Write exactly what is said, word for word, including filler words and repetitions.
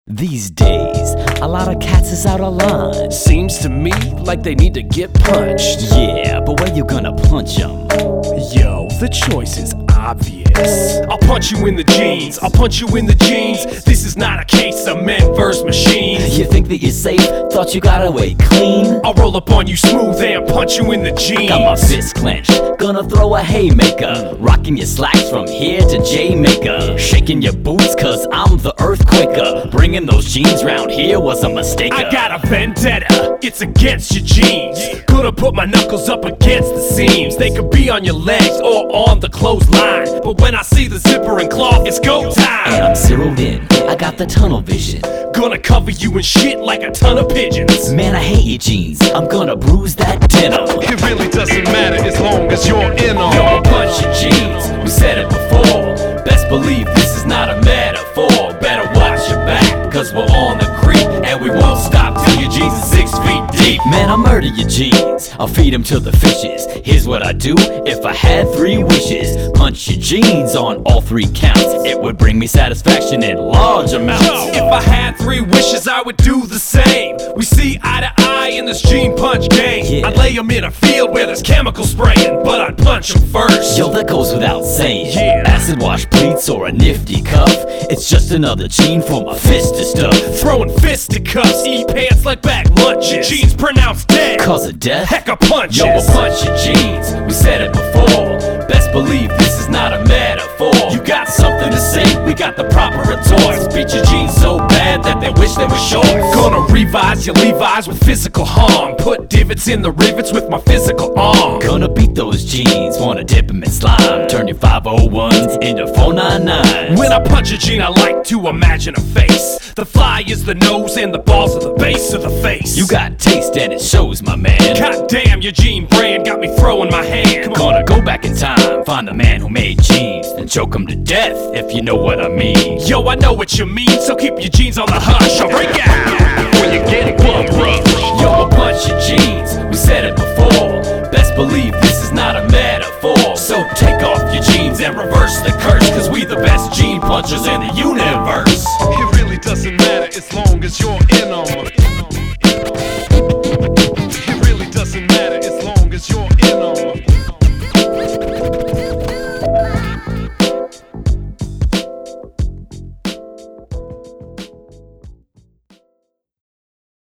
These days, a lot of cats is out of line. Seems to me like they need to get punched. Yeah, but where you gonna punch them? Yo, the choice is obvious. I'll punch you in the jeans, I'll punch you in the jeans. This is not a case of men versus machines. You think that you're safe? Thought you got away clean? I'll roll up on you smooth and punch you in the jeans. Got my fist clenched, gonna throw a haymaker. Rocking your slacks from here to Jamaica. Shaking your boots cause I'm the earthquaker. Bringing those jeans round here was a mistake. I got a vendetta, it's against your jeans. Gonna put my knuckles up against the seams. They could be on your legs or on the clothesline, but when I see the zipper and cloth, it's go time. And I'm zeroed in, I got the tunnel vision. Gonna cover you in shit like a ton of pigeons. Man, I hate your jeans, I'm gonna bruise that denim. It really doesn't matter as long as you're in on. Yo, a bunch of jeans, we said it before. Best believe this is not a metaphor. Better watch your back, cause we're on the creep. And we won't stop till your jeans are six feet deep. Man, I'll murder your jeans, I'll feed them to the fishes. Here's what I'd do if I had three wishes. Punch your jeans on all three counts. It would bring me satisfaction in large amounts. Yo, if I had three wishes, I would do the same. We see eye to eye in this jean punch game. Yeah. I'd lay them in a field where there's chemical spraying, but I'd punch them first. Yo, that goes without saying. Yeah. Acid wash pleats or a nifty cuff. It's just another jean for my fist to stuff. Throwing fisticuffs, eat pants like back lunches. Jeans pronounced dead, Cause of death? heck a punches. Yo, a bunch of jeans, we said it before. Best believe this is not a metaphor. You got something to say, we got the proper retorts. Beat your jeans so bad that they wish they were shorts. Gonna revise your Levi's with physical harm. Put divots in the rivets with my physical arm. Gonna beat those jeans, wanna dip them in slime. Turn your five oh ones into four ninety-nines. When I punch a jean, I like to imagine a face. The fly is the nose and the balls are the base of the face. You got taste and it shows, my man. God damn, your jean brand got me throwing my hand. Gonna go back in time, find the man who made jeans, and choke him to death, if you know what I mean. Yo, I know what you mean, so keep your jeans on the hush. I'll break out when you get it bum rush. Yo, a bunch of jeans, we said it before. Best believe this is not a metaphor. So take off your jeans and reverse the curse, cause we the best jean punchers in the universe. It really doesn't matter as long as you're in on. It really doesn't matter as long as you're